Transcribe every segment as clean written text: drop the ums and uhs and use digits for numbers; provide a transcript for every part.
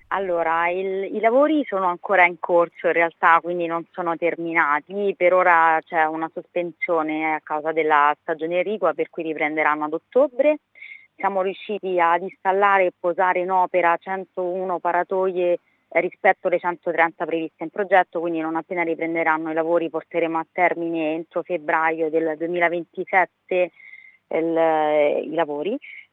Allora, i lavori sono ancora in corso in realtà, quindi non sono terminati. Per ora c'è una sospensione a causa della stagione irrigua, per cui riprenderanno ad ottobre. Siamo riusciti ad installare e posare in opera 101 paratoie rispetto alle 130 previste in progetto, quindi non appena riprenderanno i lavori porteremo a termine entro febbraio del 2027 i lavori.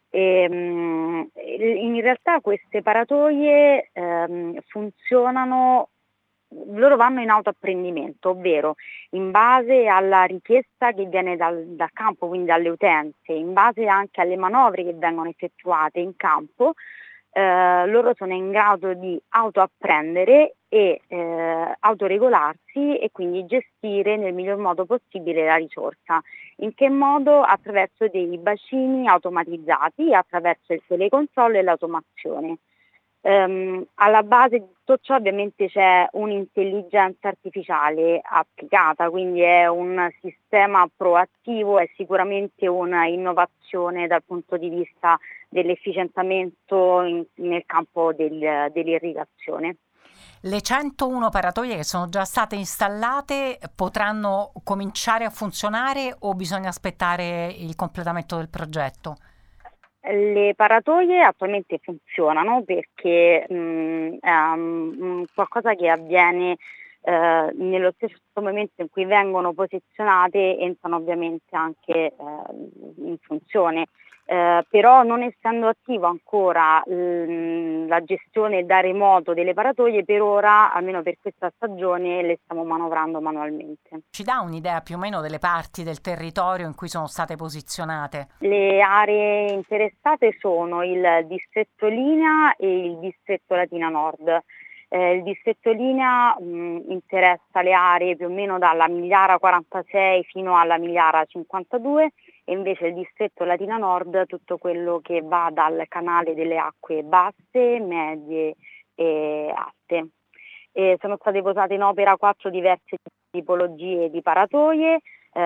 In realtà queste paratoie funzionano, loro vanno in autoapprendimento, ovvero in base alla richiesta che viene dal campo, quindi dalle utenze, in base anche alle manovre che vengono effettuate in campo, loro sono in grado di autoapprendere e autoregolarsi e quindi gestire nel miglior modo possibile la risorsa. In che modo? Attraverso dei bacini automatizzati, attraverso il telecontrollo e l'automazione. Alla base di tutto ciò ovviamente c'è un'intelligenza artificiale applicata, quindi è un sistema proattivo, è sicuramente una innovazione dal punto di vista dell'efficientamento nel campo dell'irrigazione. Le 101 paratoie che sono già state installate potranno cominciare a funzionare o bisogna aspettare il completamento del progetto? Le paratoie attualmente funzionano perché è qualcosa che avviene nello stesso momento in cui vengono posizionate, entrano ovviamente anche in funzione. Però non essendo attivo ancora la gestione da remoto delle paratoie, per ora, almeno per questa stagione, le stiamo manovrando manualmente. Ci dà un'idea più o meno delle parti del territorio in cui sono state posizionate? Le aree interessate sono il distretto Linea e il distretto Latina Nord. Il distretto Linea interessa le aree più o meno dalla Migliara 46 fino alla Migliara 52 e invece il distretto Latina Nord tutto quello che va dal canale delle acque basse, medie e alte. Sono state posate in opera 4 diverse tipologie di paratoie.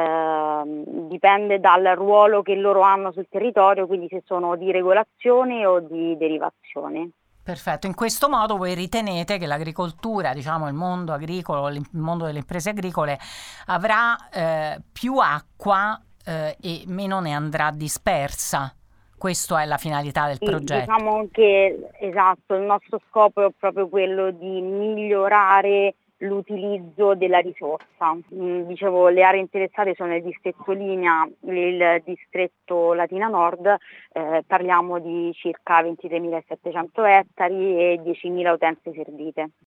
Dipende dal ruolo che loro hanno sul territorio, quindi se sono di regolazione o di derivazione. Perfetto, in questo modo voi ritenete che l'agricoltura, diciamo il mondo agricolo, il mondo delle imprese agricole avrà più acqua e meno ne andrà dispersa. Questa è la finalità del Sì, progetto. diciamo che esatto, il nostro scopo è proprio quello di migliorare l'utilizzo della risorsa. Dicevo, le aree interessate sono il distretto Linea, il distretto Latina Nord, parliamo di circa 23.700 ettari e 10.000 utenze servite.